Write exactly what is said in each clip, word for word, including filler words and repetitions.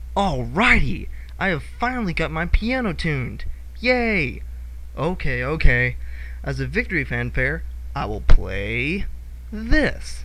Alrighty! I have finally got my piano tuned! Yay! Okay, okay. As a victory fanfare, I will play this.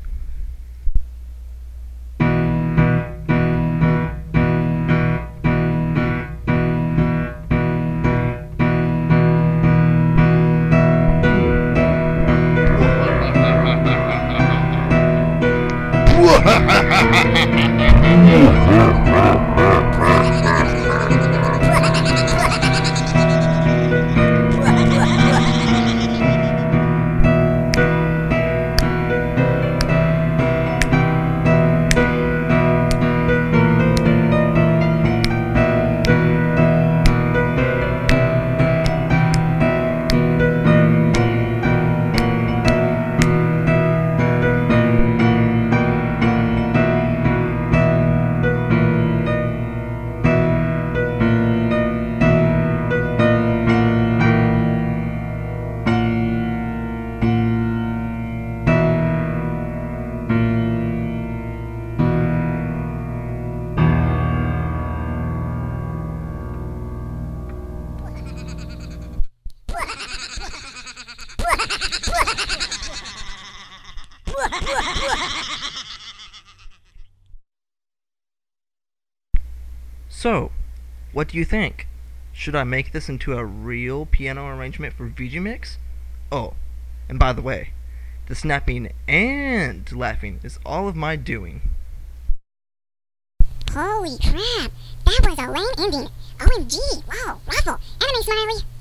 So, what do you think? Should I make this into a real piano arrangement for VGMix? Oh, and by the way, the snapping and laughing is all of my doing. Holy crap! That was a lame ending! O M G! Wow! Raffle! Enemy smiley!